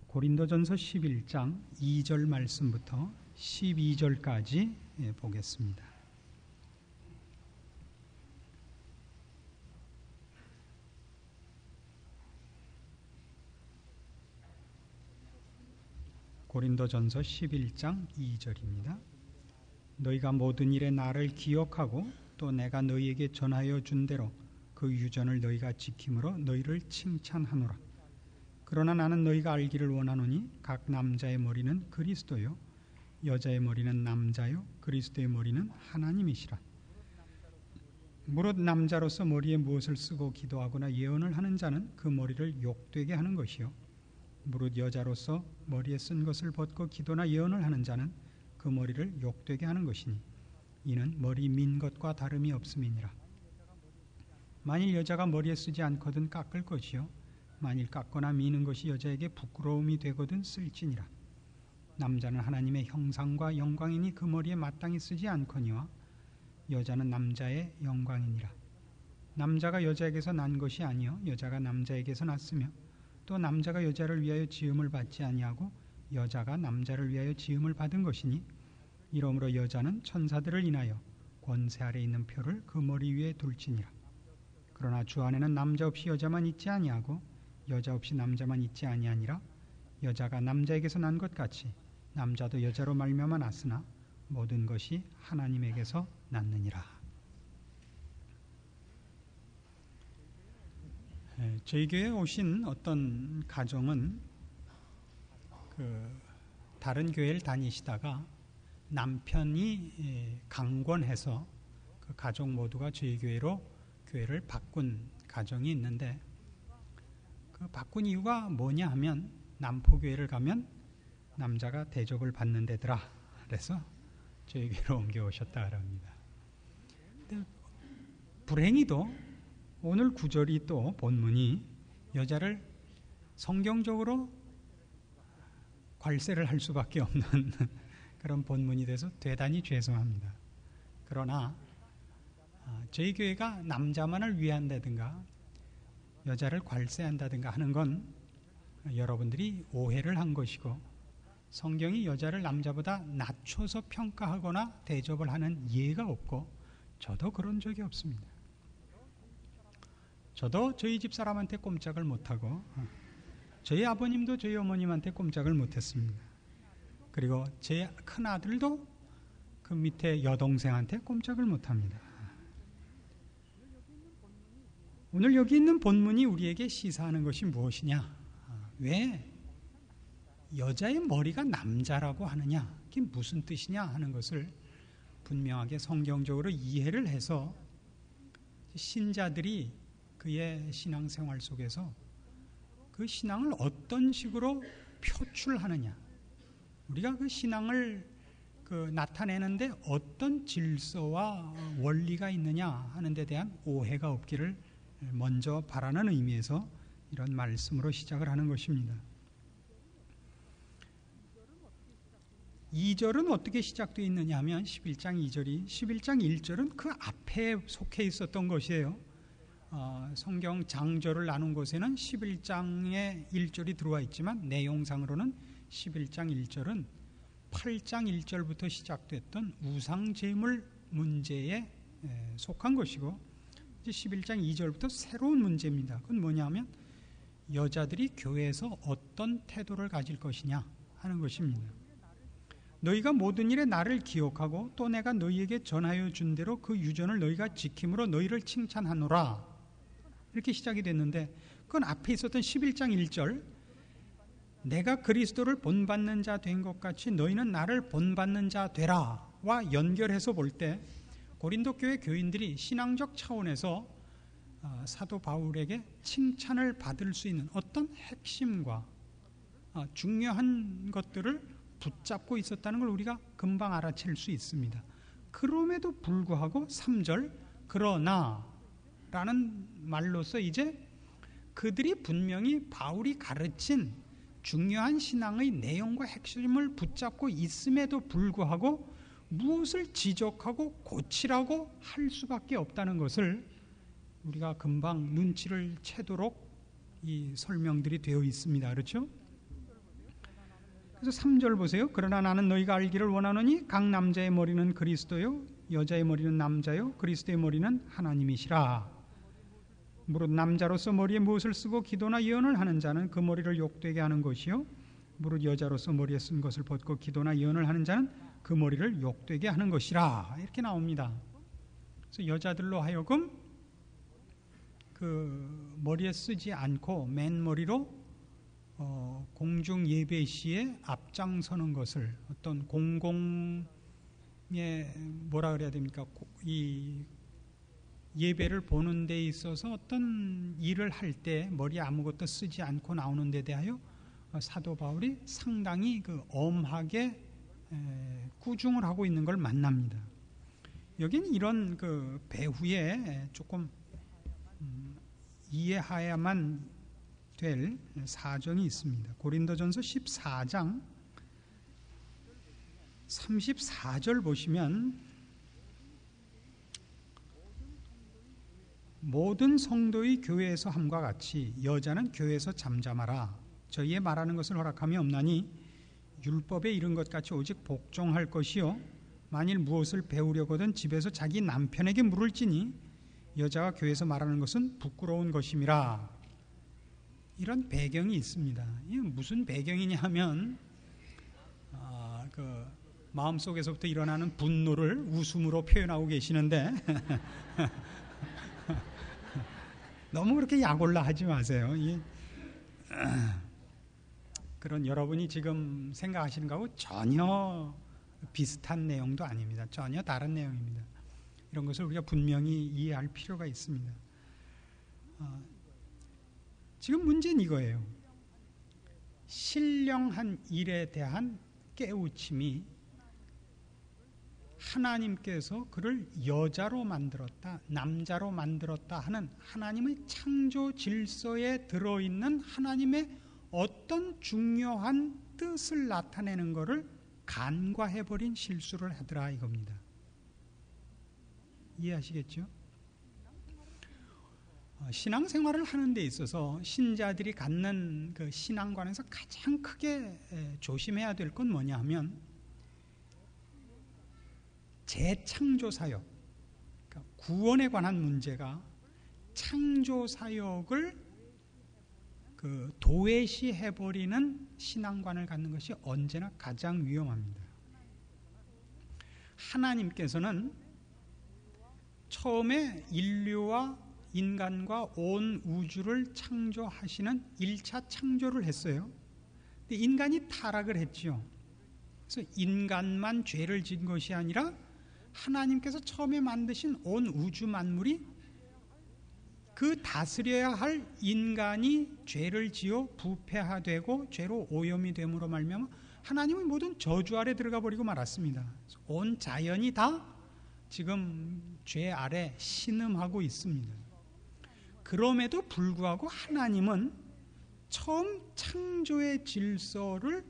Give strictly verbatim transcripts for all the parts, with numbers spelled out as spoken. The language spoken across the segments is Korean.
고린도전서 십일 장 이 절 말씀부터 십이 절까지 보겠습니다. 고린도전서 십일 장 이 절입니다. 너희가 모든 일에 나를 기억하고 또 내가 너희에게 전하여 준 대로 그 유전을 너희가 지킴으로 너희를 칭찬하노라. 그러나 나는 너희가 알기를 원하노니 각 남자의 머리는 그리스도요 여자의 머리는 남자요 그리스도의 머리는 하나님이시라. 무릇 남자로서 머리에 무엇을 쓰고 기도하거나 예언을 하는 자는 그 머리를 욕되게 하는 것이요 무릇 여자로서 머리에 쓴 것을 벗고 기도나 예언을 하는 자는 그 머리를 욕되게 하는 것이니 이는 머리 민 것과 다름이 없음이니라. 만일 여자가 머리에 쓰지 않거든 깎을 것이요 만일 깎거나 미는 것이 여자에게 부끄러움이 되거든 쓸지니라. 남자는 하나님의 형상과 영광이니 그 머리에 마땅히 쓰지 않거니와 여자는 남자의 영광이니라. 남자가 여자에게서 난 것이 아니요 여자가 남자에게서 났으며 또 남자가 여자를 위하여 지음을 받지 아니하고 여자가 남자를 위하여 지음을 받은 것이니 이러므로 여자는 천사들을 인하여 권세 아래 있는 표를 그 머리 위에 둘지니라. 그러나 주 안에는 남자 없이 여자만 있지 아니하고 여자 없이 남자만 있지 아니하니라. 여자가 남자에게서 난 것 같이 남자도 여자로 말미암아 났으나 모든 것이 하나님에게서 났느니라. 저희 교회에 오신 어떤 가정은 그 다른 교회를 다니시다가 남편이 강권해서 그 가족 모두가 저희 교회로 교회를 바꾼 가정이 있는데 그 바꾼 이유가 뭐냐 하면 남포교회를 가면 남자가 대접을 받는 데더라. 그래서 저희 교회로 옮겨오셨다 그럽니다. 근데 불행히도 오늘 구절이 또 본문이 여자를 성경적으로 괄세를 할 수밖에 없는 그런 본문이 돼서 대단히 죄송합니다. 그러나 저희 교회가 남자만을 위한다든가 여자를 괄세한다든가 하는 건 여러분들이 오해를 한 것이고 성경이 여자를 남자보다 낮춰서 평가하거나 대접을 하는 예가 없고 저도 그런 적이 없습니다. 저도 저희 집 사람한테 꼼짝을 못하고 저희 아버님도 저희 어머님한테 꼼짝을 못했습니다. 그리고 제 큰아들도 그 밑에 여동생한테 꼼짝을 못합니다. 오늘 여기 있는 본문이 우리에게 시사하는 것이 무엇이냐? 왜 여자의 머리가 남자라고 하느냐? 그게 무슨 뜻이냐 하는 것을 분명하게 성경적으로 이해를 해서 신자들이 그의 신앙생활 속에서 그 신앙을 어떤 식으로 표출하느냐, 우리가 그 신앙을 그 나타내는데 어떤 질서와 원리가 있느냐 하는 데 대한 오해가 없기를 먼저 바라는 의미에서 이런 말씀으로 시작을 하는 것입니다. 이 절은 어떻게 시작되어 있느냐 하면 십일 장 이 절이 십일 장 일 절은 그 앞에 속해 있었던 것이에요. 어, 성경 장절을 나눈 곳에는 십일 장의 일 절이 들어와 있지만 내용상으로는 십일 장 일 절은 팔 장 일 절부터 시작됐던 우상제물 문제에 에, 속한 것이고 이제 십일 장 이 절부터 새로운 문제입니다. 그건 뭐냐면 여자들이 교회에서 어떤 태도를 가질 것이냐 하는 것입니다. 너희가 모든 일에 나를 기억하고 또 내가 너희에게 전하여 준 대로 그 유전을 너희가 지킴으로 너희를 칭찬하노라. 이렇게 시작이 됐는데 그건 앞에 있었던 십일 장 일 절 내가 그리스도를 본받는 자 된 것 같이 너희는 나를 본받는 자 되라와 연결해서 볼 때 고린도 교회 교인들이 신앙적 차원에서 사도 바울에게 칭찬을 받을 수 있는 어떤 핵심과 중요한 것들을 붙잡고 있었다는 걸 우리가 금방 알아챌 수 있습니다. 그럼에도 불구하고 삼 절 그러나 라는 말로서 이제 그들이 분명히 바울이 가르친 중요한 신앙의 내용과 핵심을 붙잡고 있음에도 불구하고 무엇을 지적하고 고치라고 할 수밖에 없다는 것을 우리가 금방 눈치를 채도록 이 설명들이 되어 있습니다. 그렇죠? 그래서 삼 절 보세요. 그러나 나는 너희가 알기를 원하노니 각 남자의 머리는 그리스도요 여자의 머리는 남자요 그리스도의 머리는 하나님이시라. 무릇 남자로서 머리에 무엇을 쓰고 기도나 예언을 하는 자는 그 머리를 욕되게 하는 것이요 무릇 여자로서 머리에 쓴 것을 벗고 기도나 예언을 하는 자는 그 머리를 욕되게 하는 것이라. 이렇게 나옵니다. 그래서 여자들로 하여금 그 머리에 쓰지 않고 맨머리로 어, 공중 예배 시에 앞장서는 것을 어떤 공공의 뭐라 그래야 됩니까? 이 예배를 보는 데 있어서 어떤 일을 할 때 머리에 아무것도 쓰지 않고 나오는 데 대하여 사도 바울이 상당히 그 엄하게 에, 꾸중을 하고 있는 걸 만납니다. 여기는 이런 그 배후에 조금 음, 이해해야만 될 사정이 있습니다. 고린도전서 십사 장 삼십사 절 보시면 모든 성도의 교회에서 함과 같이 여자는 교회에서 잠잠하라. 저희의 말하는 것을 허락함이 없나니 율법에 이른 것 같이 오직 복종할 것이요 만일 무엇을 배우려거든 집에서 자기 남편에게 물을지니 여자가 교회에서 말하는 것은 부끄러운 것임이라. 이런 배경이 있습니다. 이게 무슨 배경이냐 하면 아, 그 마음속에서부터 일어나는 분노를 웃음으로 표현하고 계시는데 너무 그렇게 약올라 하지 마세요. 이, 그런 여러분이 지금 생각하시는 거하고 전혀 비슷한 내용도 아닙니다. 전혀 다른 내용입니다. 이런 것을 우리가 분명히 이해할 필요가 있습니다. 어, 지금 문제는 이거예요. 신령한 일에 대한 깨우침이 하나님께서 그를 여자로 만들었다, 남자로 만들었다 하는 하나님의 창조 질서에 들어있는 하나님의 어떤 중요한 뜻을 나타내는 것을 간과해버린 실수를 하더라 이겁니다. 이해하시겠죠? 신앙생활을 하는 데 있어서 신자들이 갖는 그 신앙관에서 가장 크게 조심해야 될 건 뭐냐 하면 재창조사역, 그러니까 구원에 관한 문제가 창조사역을 그 도외시해버리는 신앙관을 갖는 것이 언제나 가장 위험합니다. 하나님께서는 처음에 인류와 인간과 온 우주를 창조하시는 일 차 창조를 했어요. 근데 인간이 타락을 했죠. 그래서 인간만 죄를 지은 것이 아니라 하나님께서 처음에 만드신 온 우주 만물이 그 다스려야 할 인간이 죄를 지어 부패화되고 죄로 오염이 됨으로 말미암아 하나님의 모든 저주 아래 들어가 버리고 말았습니다. 온 자연이 다 지금 죄 아래 신음하고 있습니다. 그럼에도 불구하고 하나님은 처음 창조의 질서를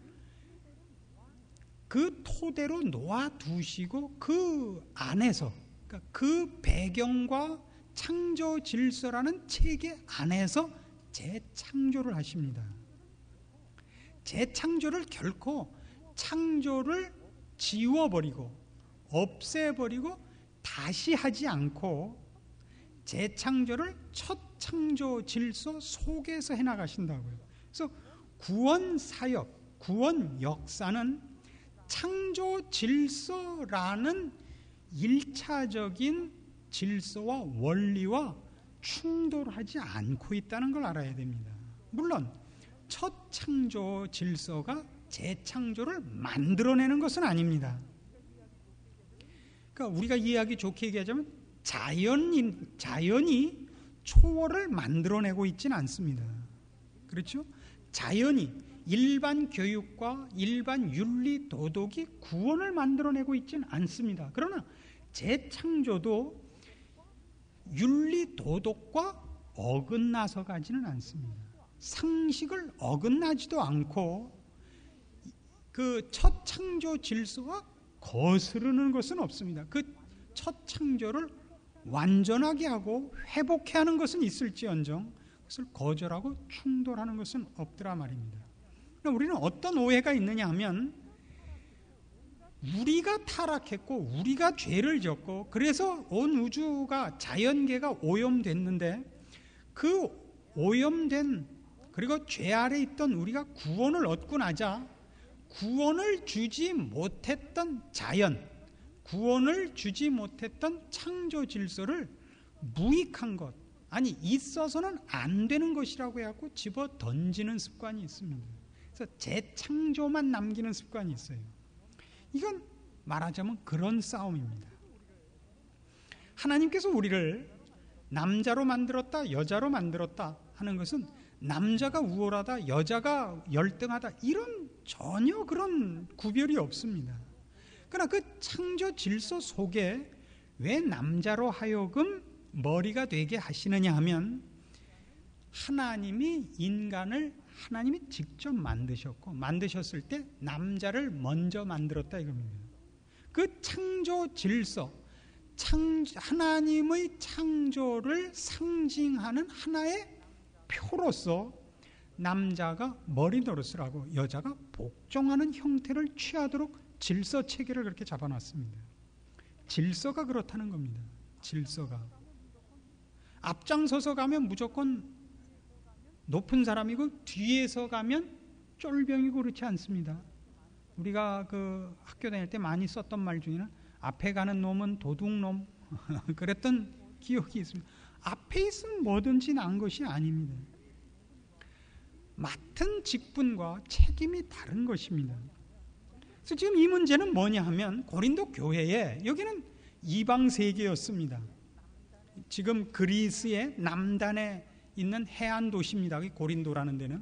그 토대로 놓아두시고 그 안에서, 그러니까 그 배경과 창조 질서라는 체계 안에서 재창조를 하십니다. 재창조를 결코 창조를 지워버리고 없애버리고 다시 하지 않고 재창조를 첫 창조 질서 속에서 해나가신다고요. 그래서 구원 사역, 구원 역사는 창조 질서라는 일차적인 질서와 원리와 충돌하지 않고 있다는 걸 알아야 됩니다. 물론 첫 창조 질서가 재창조를 만들어내는 것은 아닙니다. 그러니까 우리가 이해하기 좋게 얘기하자면 자연이, 자연이 초월을 만들어내고 있지는 않습니다. 그렇죠? 자연이 일반 교육과 일반 윤리 도덕이 구원을 만들어내고 있지는 않습니다. 그러나 재창조도 윤리 도덕과 어긋나서 가지는 않습니다. 상식을 어긋나지도 않고 그 첫 창조 질서와 거스르는 것은 없습니다. 그 첫 창조를 완전하게 하고 회복해 하는 것은 있을지언정 그것을 거절하고 충돌하는 것은 없더라 말입니다. 우리는 어떤 오해가 있느냐 하면 우리가 타락했고 우리가 죄를 졌고 그래서 온 우주가 자연계가 오염됐는데 그 오염된 그리고 죄 아래 있던 우리가 구원을 얻고 나자 구원을 주지 못했던 자연, 구원을 주지 못했던 창조 질서를 무익한 것, 아니 있어서는 안 되는 것이라고 해갖고 집어 던지는 습관이 있습니다. 그래서 재창조만 남기는 습관이 있어요. 이건 말하자면 그런 싸움입니다. 하나님께서 우리를 남자로 만들었다, 여자로 만들었다 하는 것은 남자가 우월하다, 여자가 열등하다 이런 전혀 그런 구별이 없습니다. 그러나 그 창조 질서 속에 왜 남자로 하여금 머리가 되게 하시느냐 하면 하나님이 인간을 하나님이 직접 만드셨고 만드셨을 때 남자를 먼저 만들었다 이겁니다. 그 창조 질서, 창, 하나님의 창조를 상징하는 하나의 표로서 남자가 머리 노릇을 하고 여자가 복종하는 형태를 취하도록 질서 체계를 그렇게 잡아놨습니다. 질서가 그렇다는 겁니다. 질서가 앞장서서 가면 무조건 높은 사람이고 뒤에서 가면 쫄병이고 그렇지 않습니다. 우리가 그 학교 다닐 때 많이 썼던 말 중에는 앞에 가는 놈은 도둑놈 그랬던 기억이 있습니다. 앞에 있으면 뭐든지 난 것이 아닙니다. 맡은 직분과 책임이 다른 것입니다. 그래서 지금 이 문제는 뭐냐 하면 고린도 교회에 여기는 이방 세계였습니다. 지금 그리스의 남단에 있는 해안 도시입니다. 고린도라는 데는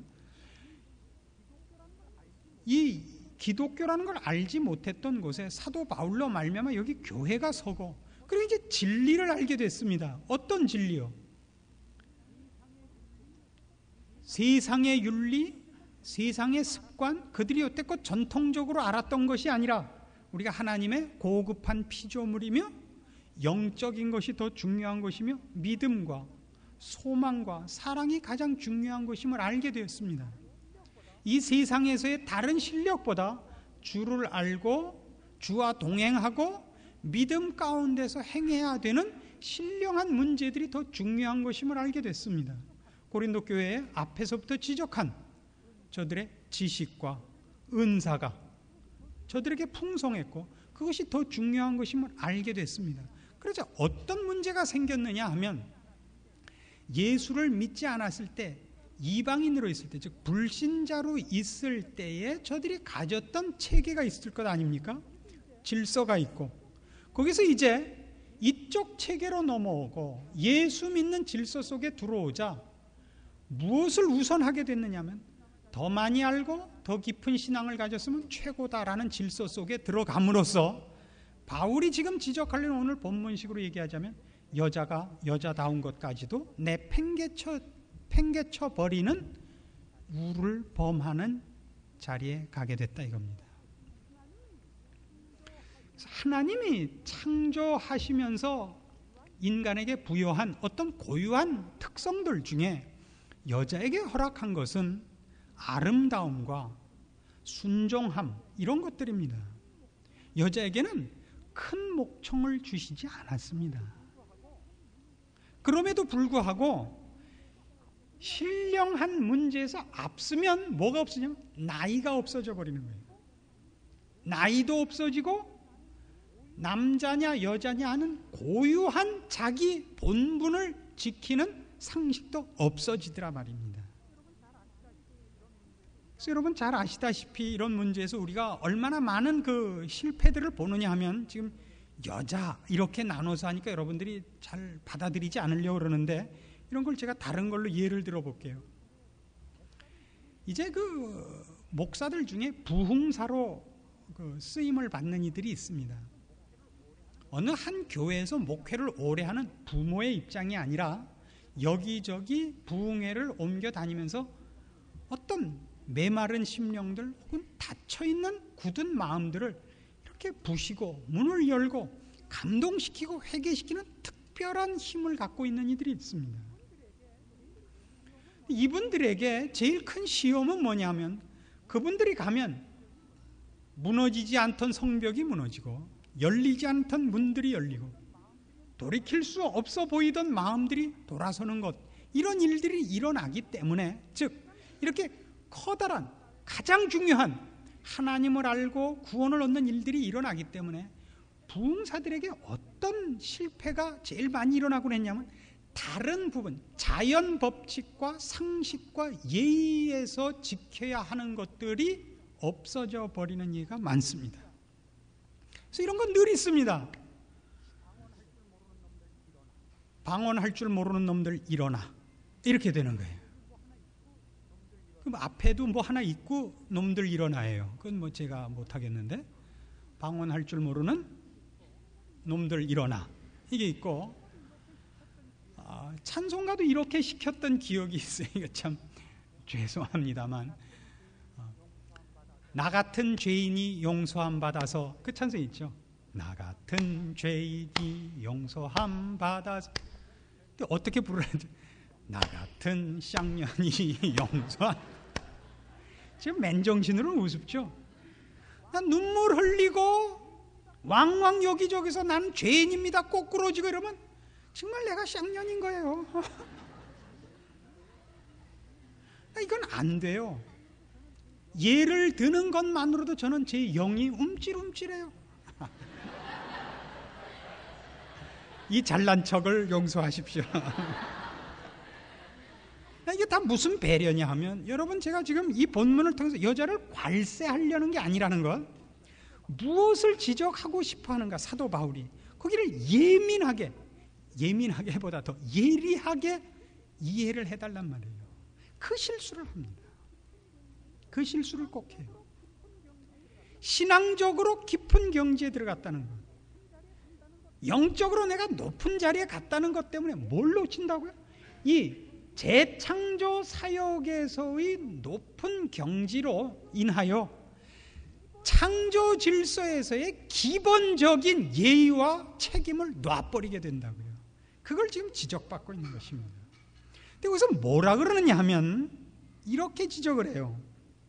이 기독교라는 걸 알지 못했던 곳에 사도 바울로 말미암아 여기 교회가 서고 그리고 이제 진리를 알게 됐습니다. 어떤 진리요? 세상의 윤리, 세상의 습관, 그들이 여태껏 전통적으로 알았던 것이 아니라 우리가 하나님의 고급한 피조물이며 영적인 것이 더 중요한 것이며 믿음과 소망과 사랑이 가장 중요한 것임을 알게 되었습니다. 이 세상에서의 다른 실력보다 주를 알고 주와 동행하고 믿음 가운데서 행해야 되는 신령한 문제들이 더 중요한 것임을 알게 됐습니다. 고린도 교회의 앞에서부터 지적한 저들의 지식과 은사가 저들에게 풍성했고 그것이 더 중요한 것임을 알게 됐습니다. 그래서 어떤 문제가 생겼느냐 하면 예수를 믿지 않았을 때 이방인으로 있을 때, 즉 불신자로 있을 때에 저들이 가졌던 체계가 있을 것 아닙니까? 질서가 있고 거기서 이제 이쪽 체계로 넘어오고 예수 믿는 질서 속에 들어오자 무엇을 우선하게 됐느냐면 더 많이 알고 더 깊은 신앙을 가졌으면 최고다라는 질서 속에 들어감으로써 바울이 지금 지적하려는 오늘 본문식으로 얘기하자면 여자가 여자다운 것까지도 내팽개쳐 팽개쳐 버리는 우를 범하는 자리에 가게 됐다 이겁니다. 그래서 하나님이 창조하시면서 인간에게 부여한 어떤 고유한 특성들 중에 여자에게 허락한 것은 아름다움과 순종함 이런 것들입니다. 여자에게는 큰 목청을 주시지 않았습니다. 그럼에도 불구하고 신령한 문제에서 앞서면 뭐가 없으냐면 나이가 없어져 버리는 거예요. 나이도 없어지고 남자냐 여자냐 하는 고유한 자기 본분을 지키는 상식도 없어지더라 말입니다. 그래서 여러분 잘 아시다시피 이런 문제에서 우리가 얼마나 많은 그 실패들을 보느냐 하면 지금 여자 이렇게 나눠서 하니까 여러분들이 잘 받아들이지 않으려고 그러는데 이런 걸 제가 다른 걸로 예를 들어 볼게요. 이제 그 목사들 중에 부흥사로 그 쓰임을 받는 이들이 있습니다. 어느 한 교회에서 목회를 오래 하는 부모의 입장이 아니라 여기저기 부흥회를 옮겨 다니면서 어떤 메마른 심령들 혹은 닫혀있는 굳은 마음들을 이렇게 부시고 문을 열고 감동시키고 회개시키는 특별한 힘을 갖고 있는 이들이 있습니다. 이분들에게 제일 큰 시험은 뭐냐면 그분들이 가면 무너지지 않던 성벽이 무너지고 열리지 않던 문들이 열리고 돌이킬 수 없어 보이던 마음들이 돌아서는 것, 이런 일들이 일어나기 때문에, 즉 이렇게 커다란 가장 중요한 하나님을 알고 구원을 얻는 일들이 일어나기 때문에 부흥사들에게 어떤 실패가 제일 많이 일어나곤 했냐면 다른 부분, 자연 법칙과 상식과 예의에서 지켜야 하는 것들이 없어져 버리는 예가 많습니다. 그래서 이런 건 늘 있습니다. 방언할 줄 모르는 놈들 일어나, 이렇게 되는 거예요. 그럼 앞에도 뭐 하나 있고 놈들 일어나예요. 그건 뭐 제가 못하겠는데, 방언할 줄 모르는 놈들 일어나, 이게 있고, 아, 찬송가도 이렇게 시켰던 기억이 있어요. 이거 참 죄송합니다만, 어, 나 같은 죄인이 용서함 받아서, 그 찬송 있죠. 나 같은 죄인이 용서함 받아서, 어떻게 부르는지, 나 같은 쌍년이 용서함. 지금 맨정신으로는 우습죠. 난 눈물 흘리고 왕왕 여기저기서 나는 죄인입니다 꼬꾸러지고 이러면 정말 내가 쌍년인 거예요. 이건 안 돼요. 예를 드는 것만으로도 저는 제 영이 움찔움찔해요. 이 잘난 척을 용서하십시오. 이게 다 무슨 배려냐 하면, 여러분 제가 지금 이 본문을 통해서 여자를 괄세하려는 게 아니라는 것, 무엇을 지적하고 싶어 하는가, 사도 바울이 거기를 예민하게, 예민하게 보다 더 예리하게 이해를 해달란 말이에요. 그 실수를 합니다. 그 실수를 꼭 해요. 신앙적으로 깊은 경지에 들어갔다는 것, 영적으로 내가 높은 자리에 갔다는 것 때문에 뭘 놓친다고요? 이 재창조 사역에서의 높은 경지로 인하여 창조 질서에서의 기본적인 예의와 책임을 놔버리게 된다고요. 그걸 지금 지적받고 있는 것입니다. 근데 여기서 뭐라 그러느냐 하면 이렇게 지적을 해요.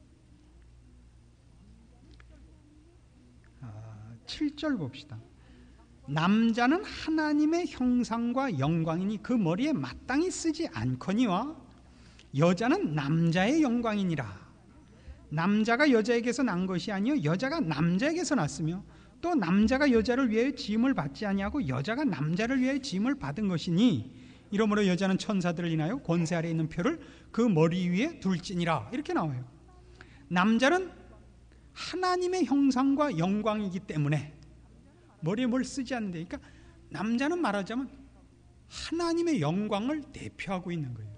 아, 칠 절 봅시다. 남자는 하나님의 형상과 영광이니 그 머리에 마땅히 쓰지 않거니와 여자는 남자의 영광이니라. 남자가 여자에게서 난 것이 아니요 여자가 남자에게서 났으며 또 남자가 여자를 위하여 지음을 받지 아니하고 여자가 남자를 위하여 지음을 받은 것이니 이러므로 여자는 천사들을 인하여 권세 아래에 있는 표를 그 머리 위에 둘지니라. 이렇게 나와요. 남자는 하나님의 형상과 영광이기 때문에 머리에 뭘 쓰지 않는데, 그러니까 남자는 말하자면 하나님의 영광을 대표하고 있는 거예요.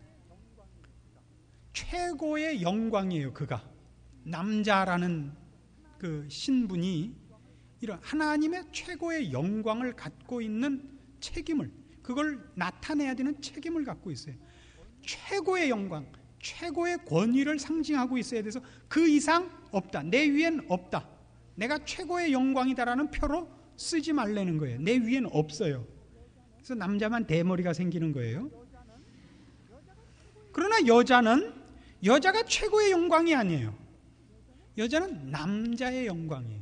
최고의 영광이에요. 그가 남자라는 그 신분이 이런 하나님의 최고의 영광을 갖고 있는 책임을, 그걸 나타내야 되는 책임을 갖고 있어요. 최고의 영광, 최고의 권위를 상징하고 있어야 돼서 그 이상 없다, 내 위엔 없다, 내가 최고의 영광이다라는 표로 쓰지 말라는 거예요. 내 위엔 없어요. 그래서 남자만 대머리가 생기는 거예요. 그러나 여자는, 여자가 최고의 영광이 아니에요. 여자는 남자의 영광이에요.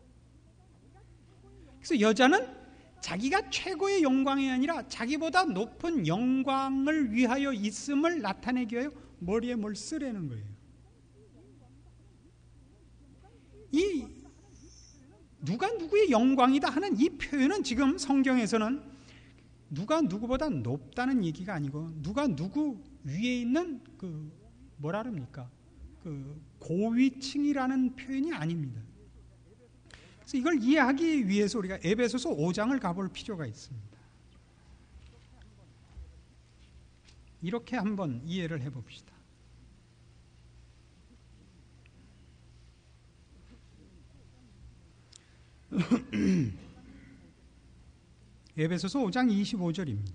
그래서 여자는 자기가 최고의 영광이 아니라 자기보다 높은 영광을 위하여 있음을 나타내기 위하여 머리에 뭘 쓰라는 거예요. 이 누가 누구의 영광이다 하는 이 표현은 지금 성경에서는 누가 누구보다 높다는 얘기가 아니고 누가 누구 위에 있는 그 뭐라 그럽니까? 그 고위층이라는 표현이 아닙니다. 그래서 이걸 이해하기 위해서 우리가 에베소서 오 장을 가볼 필요가 있습니다. 이렇게 한번 이해를 해봅시다. 에베소서 오 장 이십오 절입니다.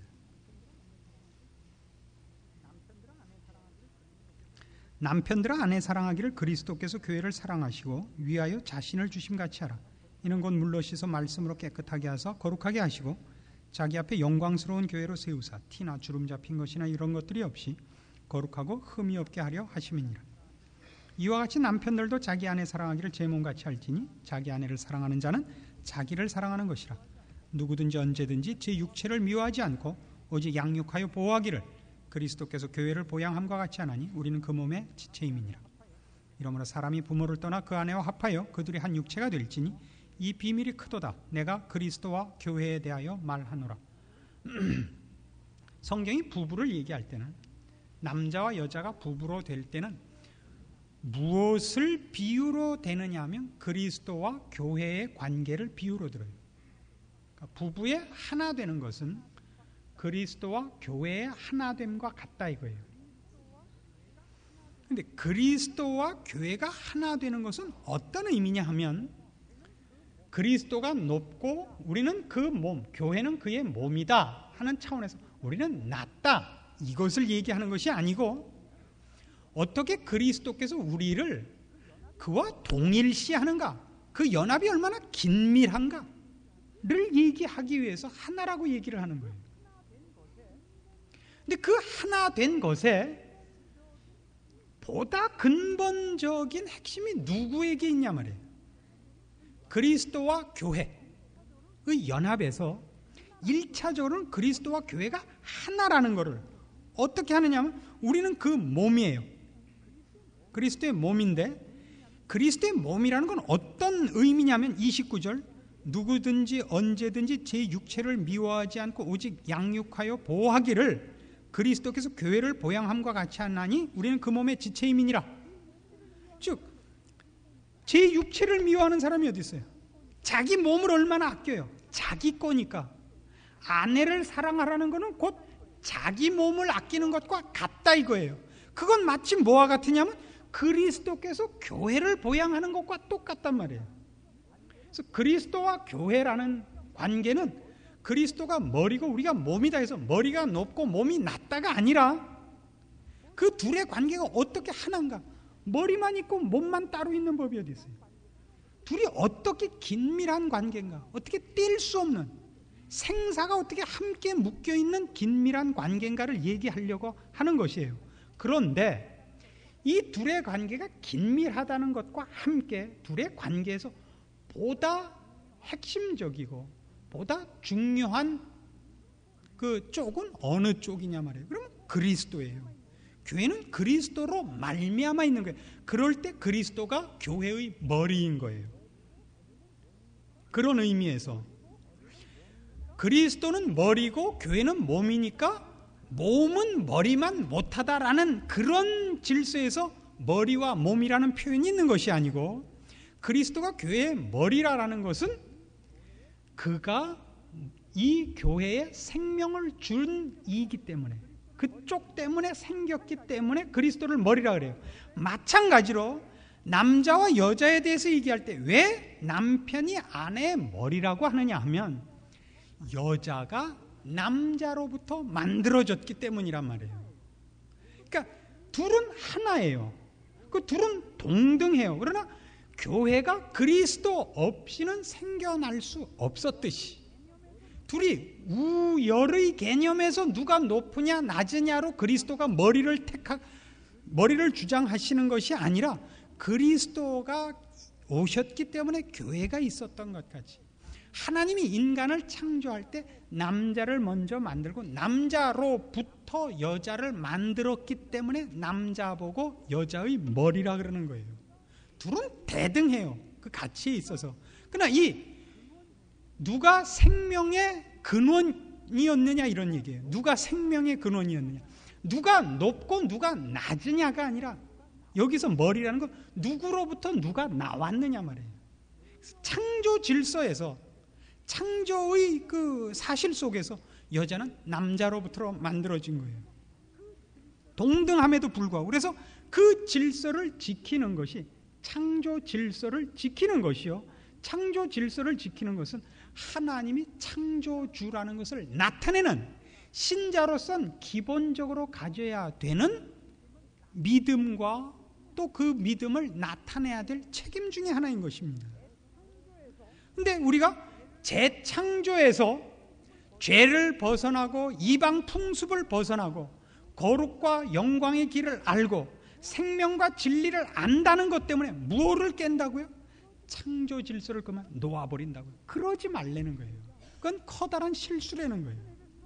남편들아 아내 사랑하기를 그리스도께서 교회를 사랑하시고 위하여 자신을 주심같이 하라. 이는 곧 물로 씻어 말씀으로 깨끗하게 하사 거룩하게 하시고 자기 앞에 영광스러운 교회로 세우사 티나 주름 잡힌 것이나 이런 것들이 없이 거룩하고 흠이 없게 하려 하심이니라. 이와 같이 남편들도 자기 아내 사랑하기를 제 몸같이 할지니 자기 아내를 사랑하는 자는 자기를 사랑하는 것이라. 누구든지 언제든지 제 육체를 미워하지 않고 오직 양육하여 보호하기를 그리스도께서 교회를 보양함과 같이 하나니 우리는 그 몸의 지체임이니라. 이러므로 사람이 부모를 떠나 그 아내와 합하여 그들이 한 육체가 될지니 이 비밀이 크도다. 내가 그리스도와 교회에 대하여 말하노라. 성경이 부부를 얘기할 때는, 남자와 여자가 부부로 될 때는 무엇을 비유로 되느냐 하면 그리스도와 교회의 관계를 비유로 들어요. 그러니까 부부의 하나 되는 것은 그리스도와 교회의 하나됨과 같다 이거예요. 그런데 그리스도와 교회가 하나 되는 것은 어떤 의미냐 하면, 그리스도가 높고 우리는 그 몸, 교회는 그의 몸이다 하는 차원에서 우리는 낮다, 이것을 얘기하는 것이 아니고, 어떻게 그리스도께서 우리를 그와 동일시하는가, 그 연합이 얼마나 긴밀한가를 얘기하기 위해서 하나라고 얘기를 하는 거예요. 근데 그 하나 된 것에 보다 근본적인 핵심이 누구에게 있냐 말이에요. 그리스도와 교회의 연합에서 일 차적으로는 그리스도와 교회가 하나라는 것을 어떻게 하느냐 하면, 우리는 그 몸이에요. 그리스도의 몸인데, 그리스도의 몸이라는 건 어떤 의미냐면 이십구 절, 누구든지 언제든지 제 육체를 미워하지 않고 오직 양육하여 보호하기를 그리스도께서 교회를 보양함과 같이 하나니 우리는 그 몸의 지체임이니라. 즉 제 육체를 미워하는 사람이 어디 있어요? 자기 몸을 얼마나 아껴요. 자기 거니까. 아내를 사랑하라는 것은 곧 자기 몸을 아끼는 것과 같다 이거예요. 그건 마치 뭐와 같으냐면 그리스도께서 교회를 보양하는 것과 똑같단 말이에요. 그래서 그리스도와 교회라는 관계는 그리스도가 머리고 우리가 몸이다 해서 머리가 높고 몸이 낮다가 아니라, 그 둘의 관계가 어떻게 하나인가. 머리만 있고 몸만 따로 있는 법이 어디 있어요? 둘이 어떻게 긴밀한 관계인가, 어떻게 뗄 수 없는, 생사가 어떻게 함께 묶여있는 긴밀한 관계인가를 얘기하려고 하는 것이에요. 그런데 이 둘의 관계가 긴밀하다는 것과 함께 둘의 관계에서 보다 핵심적이고 보다 중요한 그 쪽은 어느 쪽이냐 말이에요. 그러면 그리스도예요. 교회는 그리스도로 말미암아 있는 거예요. 그럴 때 그리스도가 교회의 머리인 거예요. 그런 의미에서 그리스도는 머리고 교회는 몸이니까 몸은 머리만 못하다라는 그런 질서에서 머리와 몸이라는 표현이 있는 것이 아니고, 그리스도가 교회의 머리라는 것은 그가 이 교회에 생명을 준 이기 때문에, 그쪽 때문에 생겼기 때문에 그리스도를 머리라 그래요. 마찬가지로 남자와 여자에 대해서 얘기할 때 왜 남편이 아내의 머리라고 하느냐 하면, 여자가 남자로부터 만들어졌기 때문이란 말이에요. 그러니까 둘은 하나예요. 그 둘은 동등해요. 그러나 교회가 그리스도 없이는 생겨날 수 없었듯이, 둘이 우열의 개념에서 누가 높으냐 낮으냐로 그리스도가 머리를 택하 머리를 주장하시는 것이 아니라, 그리스도가 오셨기 때문에 교회가 있었던 것 같이, 하나님이 인간을 창조할 때 남자를 먼저 만들고 남자로부터 여자를 만들었기 때문에 남자 보고 여자의 머리라 그러는 거예요. 둘은 대등해요. 그 가치에 있어서. 그러나 이 누가 생명의 근원이었느냐 이런 얘기예요. 누가 생명의 근원이었느냐, 누가 높고 누가 낮으냐가 아니라, 여기서 머리라는 건 누구로부터 누가 나왔느냐 말이에요. 창조 질서에서, 창조의 그 사실 속에서 여자는 남자로부터 만들어진 거예요. 동등함에도 불구하고. 그래서 그 질서를 지키는 것이, 창조 질서를 지키는 것이요, 창조 질서를 지키는 것은 하나님이 창조주라는 것을 나타내는, 신자로선 기본적으로 가져야 되는 믿음과 또 그 믿음을 나타내야 될 책임 중에 하나인 것입니다. 그런데 우리가 재창조에서 죄를 벗어나고 이방 풍습을 벗어나고 거룩과 영광의 길을 알고 생명과 진리를 안다는 것 때문에 무엇을 깬다고요? 창조 질서를 그만 놓아버린다고요. 그러지 말라는 거예요. 그건 커다란 실수라는 거예요.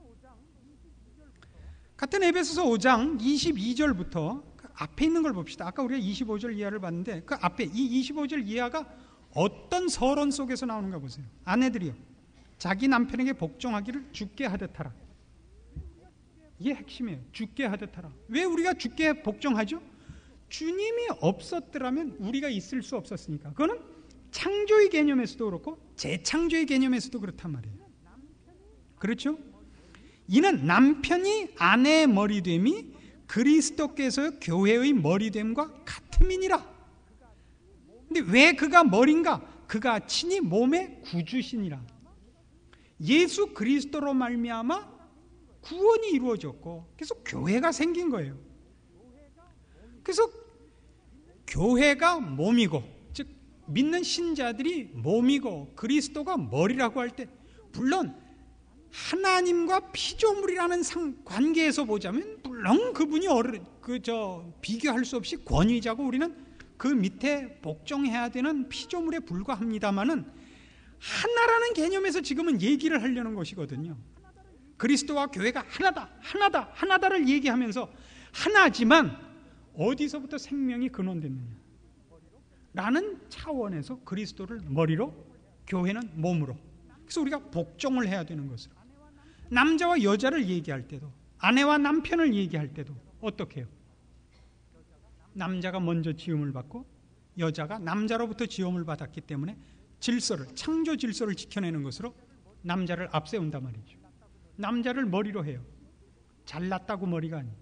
같은 에베소서 오 장 이십이 절부터 그 앞에 있는 걸 봅시다. 아까 우리가 이십오 절 이하를 봤는데 그 앞에 이 이십오 절 이하가 어떤 서론 속에서 나오는가 보세요. 아내들이요, 자기 남편에게 복종하기를 주께 하듯 하라. 이게 핵심이에요. 주께 하듯 하라. 왜 우리가 주께 복종하죠? 주님이 없었더라면 우리가 있을 수 없었으니까. 그거는 창조의 개념에서도 그렇고 재창조의 개념에서도 그렇단 말이에요. 그렇죠? 이는 남편이 아내의 머리됨이 그리스도께서 교회의 머리됨과 같음이니라. 근데 왜 그가 머리인가? 그가 친히 몸의 구주시니라. 예수 그리스도로 말미암아 구원이 이루어졌고 그래서 교회가 생긴 거예요. 그래서 교회가 몸이고, 즉 믿는 신자들이 몸이고 그리스도가 머리라고 할 때, 물론 하나님과 피조물이라는 상, 관계에서 보자면 물론 그분이 어른, 그 저 비교할 수 없이 권위자고 우리는 그 밑에 복종해야 되는 피조물에 불과합니다마는 하나라는 개념에서 지금은 얘기를 하려는 것이거든요. 그리스도와 교회가 하나다, 하나다, 하나다를 얘기하면서 하나지만 어디서부터 생명이 근원됐느냐 라는 차원에서 그리스도를 머리로, 교회는 몸으로, 그래서 우리가 복종을 해야 되는 것으로, 남자와 여자를 얘기할 때도, 아내와 남편을 얘기할 때도 어떻게 해요? 남자가 먼저 지음을 받고 여자가 남자로부터 지음을 받았기 때문에 질서를, 창조 질서를 지켜내는 것으로 남자를 앞세운단 말이죠. 남자를 머리로 해요. 잘났다고 머리가 아니에요.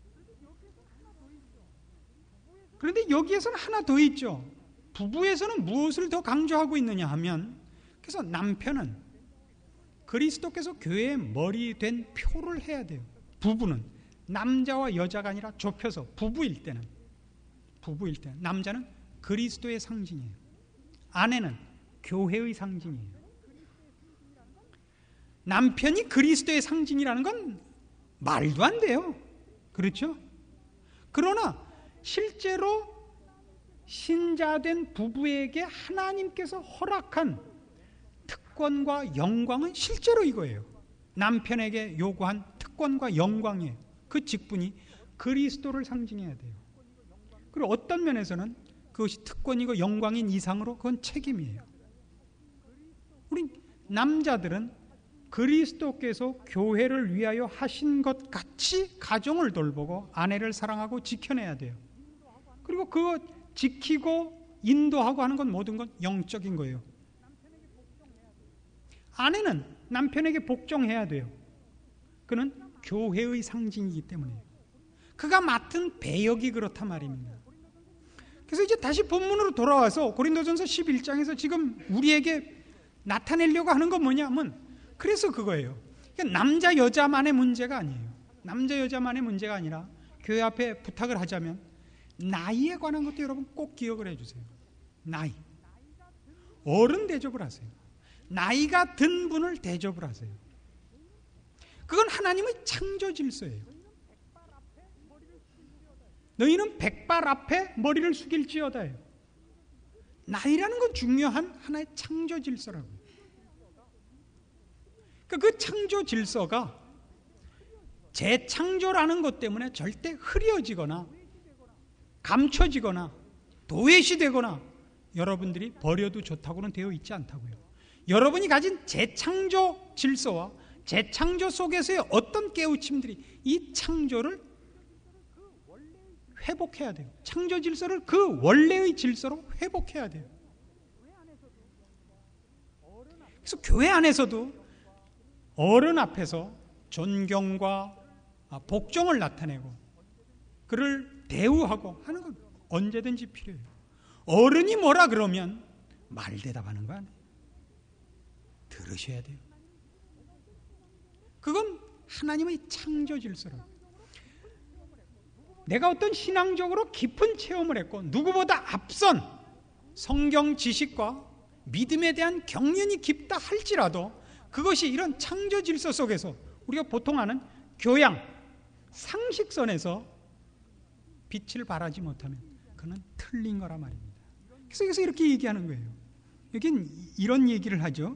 그런데 여기에서는 하나 더 있죠. 부부에서는 무엇을 더 강조하고 있느냐 하면, 그래서 남편은 그리스도께서 교회의 머리 된 표를 해야 돼요. 부부는 남자와 여자가 아니라 좁혀서 부부일 때는, 부부일 때는 남자는 그리스도의 상징이에요. 아내는 교회의 상징이에요. 남편이 그리스도의 상징이라는 건 말도 안 돼요. 그렇죠? 그러나 실제로 신자된 부부에게 하나님께서 허락한 특권과 영광은 실제로 이거예요. 남편에게 요구한 특권과 영광이에요. 그 직분이 그리스도를 상징해야 돼요. 그리고 어떤 면에서는 그것이 특권이고 영광인 이상으로 그건 책임이에요. 우리 남자들은 그리스도께서 교회를 위하여 하신 것 같이 가정을 돌보고 아내를 사랑하고 지켜내야 돼요. 그리고 그거 지키고 인도하고 하는 건 모든 건 영적인 거예요. 아내는 남편에게 복종해야 돼요. 그는 교회의 상징이기 때문이에요. 그가 맡은 배역이 그렇단 말입니다. 그래서 이제 다시 본문으로 돌아와서 고린도전서 십일 장에서 지금 우리에게 나타내려고 하는 건 뭐냐면, 그래서 그거예요. 남자 여자만의 문제가 아니에요. 남자 여자만의 문제가 아니라 교회 앞에 부탁을 하자면 나이에 관한 것도 여러분 꼭 기억을 해주세요. 나이, 어른 대접을 하세요. 나이가 든 분을 대접을 하세요. 그건 하나님의 창조 질서예요. 너희는 백발 앞에 머리를 숙일지어다예요. 나이라는 건 중요한 하나의 창조 질서라고요. 그 창조 질서가 재창조라는 것 때문에 절대 흐려지거나 감춰지거나 도외시되거나 여러분들이 버려도 좋다고는 되어 있지 않다고요. 여러분이 가진 재창조 질서와 재창조 속에서의 어떤 깨우침들이 이 창조를 회복해야 돼요. 창조 질서를 그 원래의 질서로 회복해야 돼요. 그래서 교회 안에서도 어른 앞에서 존경과 복종을 나타내고 그를 대우하고 하는 건 언제든지 필요해요. 어른이 뭐라 그러면 말 대답하는 거 아니에요. 들으셔야 돼요. 그건 하나님의 창조 질서라고. 내가 어떤 신앙적으로 깊은 체험을 했고 누구보다 앞선 성경 지식과 믿음에 대한 경륜이 깊다 할지라도 그것이 이런 창조 질서 속에서 우리가 보통 하는 교양, 상식선에서 빛을 발하지 못하면 그는 틀린 거란 말입니다. 그래서 여기서 이렇게 얘기하는 거예요. 여긴 이런 얘기를 하죠.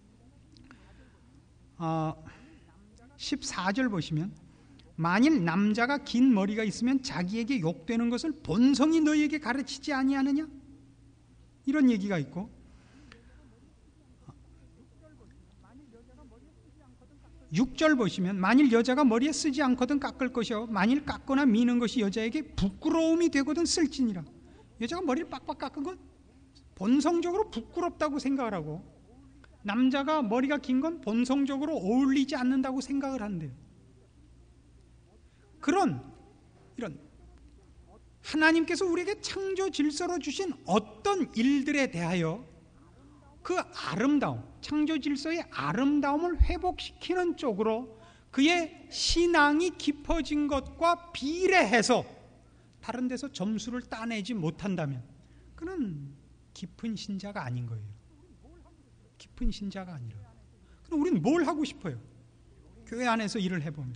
어, 십사 절 보시면 만일 남자가 긴 머리가 있으면 자기에게 욕되는 것을 본성이 너희에게 가르치지 아니하느냐? 이런 얘기가 있고, 육 절 보시면 만일 여자가 머리에 쓰지 않거든 깎을 것이요 만일 깎거나 미는 것이 여자에게 부끄러움이 되거든 쓸지니라. 여자가 머리를 빡빡 깎은 건 본성적으로 부끄럽다고 생각을 하고, 남자가 머리가 긴 건 본성적으로 어울리지 않는다고 생각을 한대요. 그런 이런 하나님께서 우리에게 창조 질서로 주신 어떤 일들에 대하여 그 아름다움, 창조 질서의 아름다움을 회복시키는 쪽으로 그의 신앙이 깊어진 것과 비례해서 다른 데서 점수를 따내지 못한다면 그는 깊은 신자가 아닌 거예요. 깊은 신자가 아니라. 그럼 우리는 뭘 하고 싶어요? 교회 안에서 일을 해보면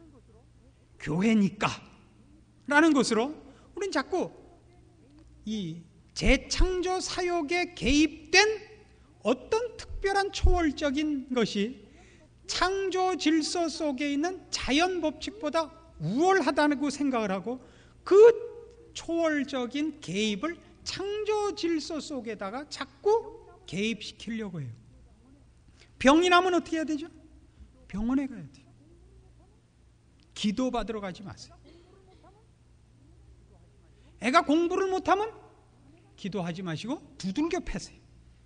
교회니까 라는 것으로 우리는 자꾸 이 재창조 사역에 개입된 어떤 특별한 초월적인 것이 창조 질서 속에 있는 자연 법칙보다 우월하다고 생각을 하고 그 초월적인 개입을 창조 질서 속에다가 자꾸 개입시키려고 해요. 병이 나면 어떻게 해야 되죠? 병원에 가야 돼요. 기도 받으러 가지 마세요. 애가 공부를 못하면 기도하지 마시고 두들겨 패세요.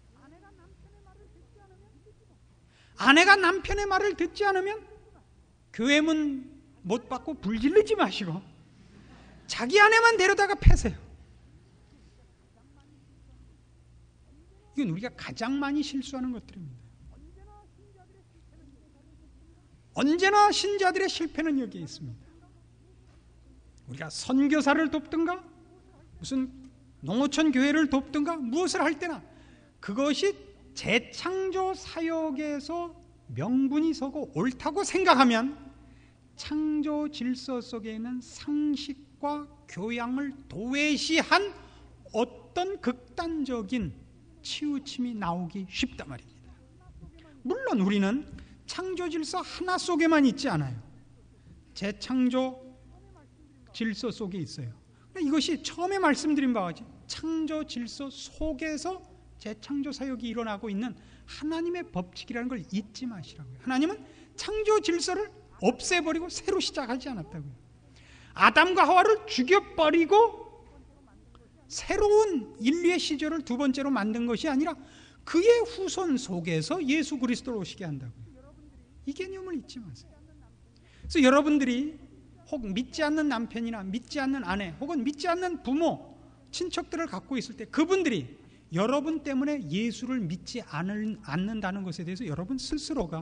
아내가 남편의 말을 듣지 않으면 교회 문 못 받고 불질르지 마시고 자기 아내만 데려다가 패세요. 이건 우리가 가장 많이 실수하는 것들입니다. 언제나 신자들의 실패는 여기에 있습니다. 우리가 선교사를 돕든가 무슨 농어촌 교회를 돕든가 무엇을 할 때나 그것이 재창조 사역에서 명분이 서고 옳다고 생각하면 창조 질서 속에 있는 상식과 교양을 도외시한 어떤 극단적인 치우침이 나오기 쉽단 말입니다. 물론 우리는 창조 질서 하나 속에만 있지 않아요. 재창조 질서 속에 있어요. 이것이 처음에 말씀드린 바와 같이 창조 질서 속에서 재창조 사역이 일어나고 있는 하나님의 법칙이라는 걸 잊지 마시라고요. 하나님은 창조 질서를 없애버리고 새로 시작하지 않았다고요. 아담과 하와를 죽여버리고 새로운 인류의 시절을 두 번째로 만든 것이 아니라 그의 후손 속에서 예수 그리스도를 오시게 한다고요. 이 개념을 잊지 마세요. 그래서 여러분들이 혹 믿지 않는 남편이나 믿지 않는 아내 혹은 믿지 않는 부모, 친척들을 갖고 있을 때 그분들이 여러분 때문에 예수를 믿지 않을, 않는다는 것에 대해서 여러분 스스로가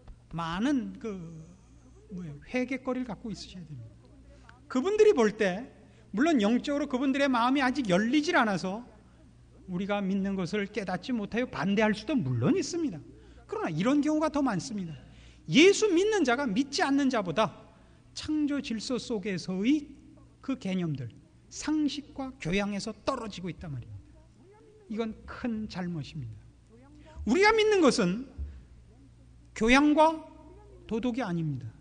많은 그 뭐예요? 회개거리를 갖고 있으셔야 됩니다. 그분들이 볼 때 물론 영적으로 그분들의 마음이 아직 열리질 않아서 우리가 믿는 것을 깨닫지 못하여 반대할 수도 물론 있습니다. 그러나 이런 경우가 더 많습니다. 예수 믿는 자가 믿지 않는 자보다 창조 질서 속에서의 그 개념들, 상식과 교양에서 떨어지고 있단 말입니다. 이건 큰 잘못입니다. 우리가 믿는 것은 교양과 도덕이 아닙니다.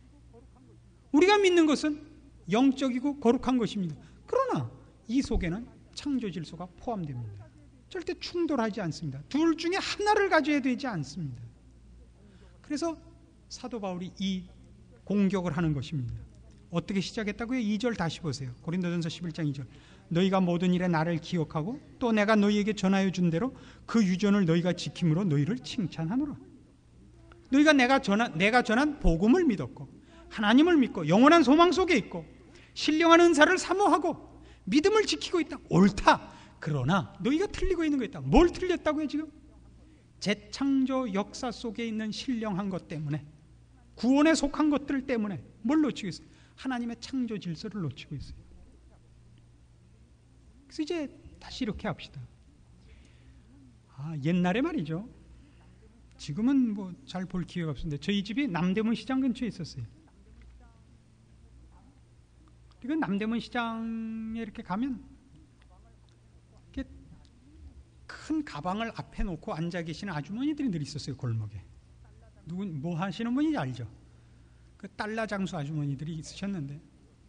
우리가 믿는 것은 영적이고 거룩한 것입니다. 그러나 이 속에는 창조 질서가 포함됩니다. 절대 충돌하지 않습니다. 둘 중에 하나를 가져야 되지 않습니다. 그래서 사도 바울이 이 공격을 하는 것입니다. 어떻게 시작했다고요? 이 절 다시 보세요. 고린도전서 십일 장 이 절. 너희가 모든 일에 나를 기억하고 또 내가 너희에게 전하여 준 대로 그 유전을 너희가 지킴으로 너희를 칭찬하노라. 너희가 내가 전한, 내가 전한 복음을 믿었고 하나님을 믿고 영원한 소망 속에 있고 신령한 은사를 사모하고 믿음을 지키고 있다. 옳다. 그러나 너희가 틀리고 있는 거 있다. 뭘 틀렸다고요 지금? 재창조 역사 속에 있는 신령한 것 때문에, 구원에 속한 것들 때문에 뭘 놓치고 있어요? 하나님의 창조 질서를 놓치고 있어요. 그래서 이제 다시 이렇게 합시다. 아, 옛날에 말이죠. 지금은 뭐 잘 볼 기회가 없었는데 저희 집이 남대문 시장 근처에 있었어요. 그 남대문 시장에 이렇게 가면 이렇게 큰 가방을 앞에 놓고 앉아 계시는 아주머니들이 늘 있었어요. 골목에. 누구 뭐 하시는 분인지 알죠? 그 달러 장수 아주머니들이 있으셨는데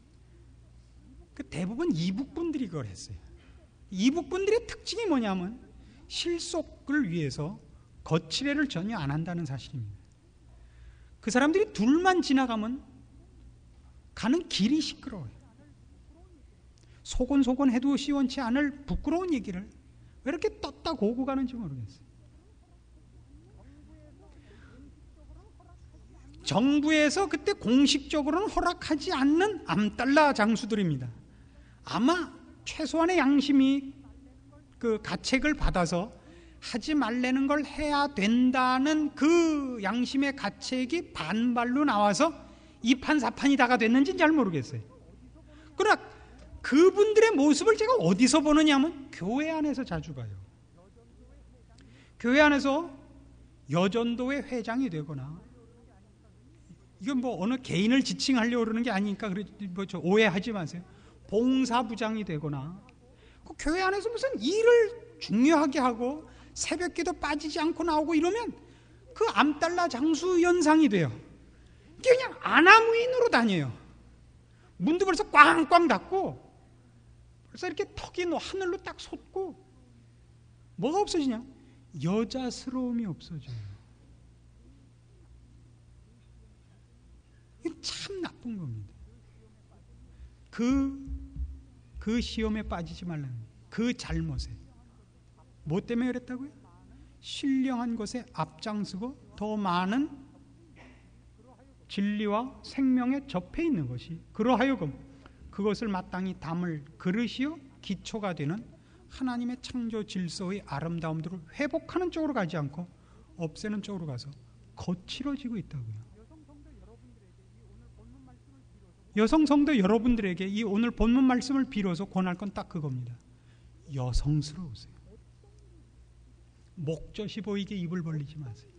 그 대부분 이북 분들이 그걸 했어요. 이북 분들의 특징이 뭐냐면 실속을 위해서 거칠애를 전혀 안 한다는 사실입니다. 그 사람들이 둘만 지나가면 가는 길이 시끄러워요. 소곤소곤 해도 시원치 않을 부끄러운 얘기를 왜 이렇게 떴다 고고 가는지 모르겠어요. 정부에서 그때 공식적으로는 허락하지 않는 암달러 장수들입니다. 아마 최소한의 양심이 그 가책을 받아서 하지 말라는 걸 해야 된다는 그 양심의 가책이 반발로 나와서 이판사판이다가 됐는지는 잘 모르겠어요. 그러나 그분들의 모습을 제가 어디서 보느냐 하면 교회 안에서 자주 봐요. 교회 안에서 여전도회 회장이 되거나, 이건 뭐 어느 개인을 지칭하려고 그러는 게 아니니까 뭐 저 오해하지 마세요. 봉사부장이 되거나, 그 교회 안에서 무슨 일을 중요하게 하고 새벽기도 빠지지 않고 나오고 이러면 그 암달러 장수 연상이 돼요. 이게 그냥 아나무인으로 다녀요. 문도 벌써 꽝꽝 닫고 벌써 이렇게 턱이 하늘로 딱 솟고 뭐가 없어지냐? 여자스러움이 없어져요. 이게 참 나쁜 겁니다. 그, 그 시험에 빠지지 말라는 그 잘못에. 뭐 때문에 그랬다고요? 신령한 것에 앞장서고 더 많은 진리와 생명에 접해 있는 것이 그러하여금 그것을 마땅히 담을 그릇이요 기초가 되는 하나님의 창조 질서의 아름다움들을 회복하는 쪽으로 가지 않고 없애는 쪽으로 가서 거칠어지고 있다고요. 여성 성도 여러분들에게 이 오늘 본문 말씀을 빌어서 권할 건 딱 그겁니다. 여성스러우세요. 목젖이 보이게 입을 벌리지 마세요.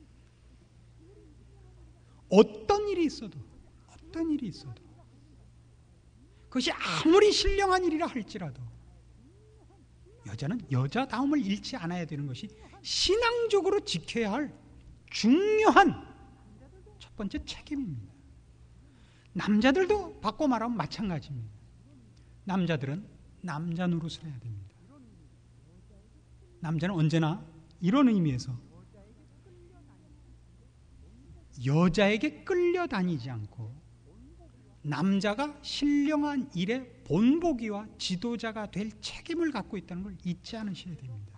어떤 일이 있어도 어떤 일이 있어도 그것이 아무리 신령한 일이라 할지라도 여자는 여자다움을 잃지 않아야 되는 것이 신앙적으로 지켜야 할 중요한 첫 번째 책임입니다. 남자들도 바꿔 말하면 마찬가지입니다. 남자들은 남자 노릇을 해야 됩니다. 남자는 언제나 이런 의미에서 여자에게 끌려다니지 않고 남자가 신령한 일의 본보기와 지도자가 될 책임을 갖고 있다는 걸 잊지 않으셔야 됩니다.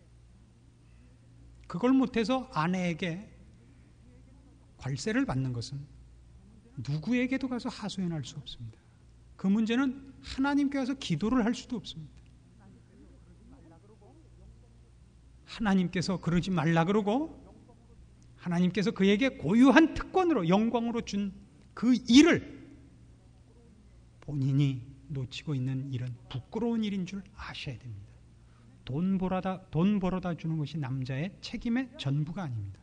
그걸 못해서 아내에게 괄세를 받는 것은 누구에게도 가서 하소연할 수 없습니다. 그 문제는 하나님께 가서 기도를 할 수도 없습니다. 하나님께서 그러지 말라 그러고 하나님께서 그에게 고유한 특권으로 영광으로 준 그 일을 본인이 놓치고 있는 일은 부끄러운 일인 줄 아셔야 됩니다. 돈 벌어다, 돈 벌어다 주는 것이 남자의 책임의 전부가 아닙니다.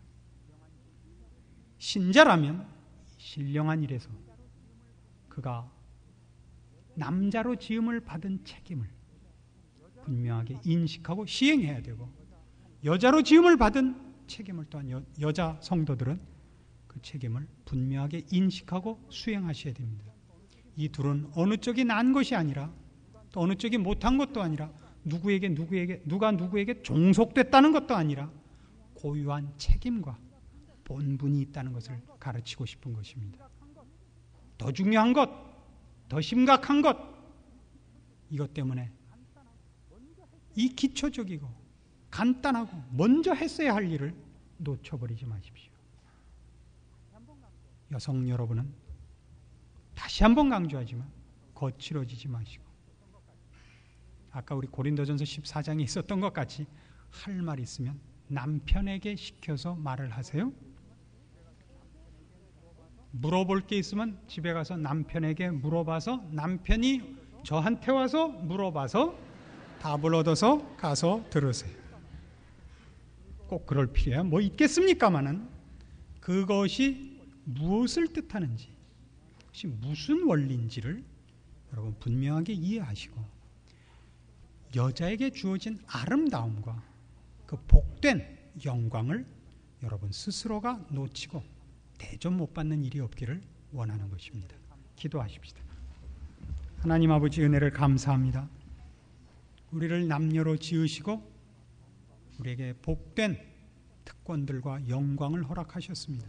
신자라면 신령한 일에서 그가 남자로 지음을 받은 책임을 분명하게 인식하고 시행해야 되고, 여자로 지음을 받은 책임을 또한 여, 여자 성도들은 그 책임을 분명하게 인식하고 수행하셔야 됩니다. 이 둘은 어느 쪽이 난 것이 아니라 또 어느 쪽이 못한 것도 아니라 누구에게 누구에게 누가 누구에게 종속됐다는 것도 아니라 고유한 책임과 본분이 있다는 것을 가르치고 싶은 것입니다. 더 중요한 것, 더 심각한 것, 이것 때문에 이 기초적이고 간단하고 먼저 했어야 할 일을 놓쳐버리지 마십시오. 여성 여러분은 다시 한번 강조하지만 거칠어지지 마시고, 아까 우리 고린도전서 십사 장에 있었던 것 같이 할 말 있으면 남편에게 시켜서 말을 하세요. 물어볼 게 있으면 집에 가서 남편에게 물어봐서 남편이 저한테 와서 물어봐서 답을 얻어서 가서 들으세요. 꼭 그럴 필요야 뭐 있겠습니까마는 그것이 무엇을 뜻하는지, 그것이 무슨 원리인지를 여러분 분명하게 이해하시고 여자에게 주어진 아름다움과 그 복된 영광을 여러분 스스로가 놓치고 대접 못 받는 일이 없기를 원하는 것입니다. 기도하십시다. 하나님 아버지 은혜를 감사합니다. 우리를 남녀로 지으시고 우리에게 복된 특권들과 영광을 허락하셨습니다.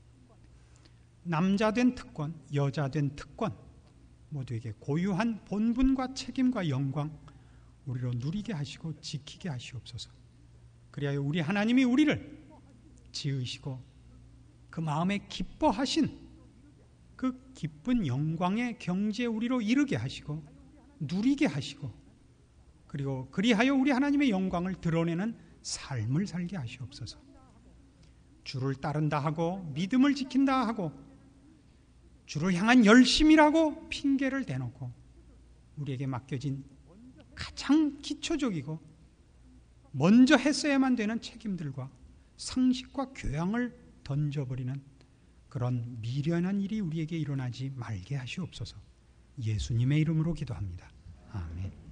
남자 된 특권, 여자 된 특권 모두에게 고유한 본분과 책임과 영광 우리로 누리게 하시고 지키게 하시옵소서. 그리하여 우리 하나님이 우리를 지으시고 그 마음에 기뻐하신 그 기쁜 영광의 경지에 우리로 이르게 하시고 누리게 하시고 그리고 그리하여 우리 하나님의 영광을 드러내는 삶을 살게 하시옵소서. 주를 따른다 하고 믿음을 지킨다 하고 주를 향한 열심이라고 핑계를 대놓고 우리에게 맡겨진 가장 기초적이고 먼저 했어야만 되는 책임들과 상식과 교양을 던져버리는 그런 미련한 일이 우리에게 일어나지 말게 하시옵소서. 예수님의 이름으로 기도합니다. 아멘.